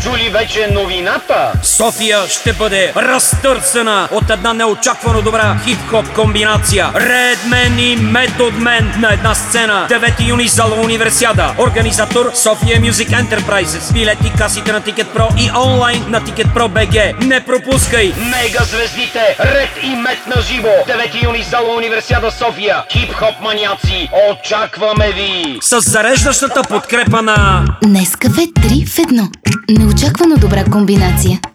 чули вече новината? София ще бъде разтърсена от една неочаквано добра хип-хоп комбинация. Redman и Method Man на една сцена. 9 юни зала Универсиада. Организатор София Music Enterprises. Билети касите на Ticket Pro и онлайн на Ticket Pro BG. Не пропускай! Мега звездите Ред и Мет на живо. 9 юни зала Универсиада София. Хип-хоп маняци, очакваме ви! С зареждащата подкрепа на Нескафе 3 в 1. Неочаквано добра комбинация.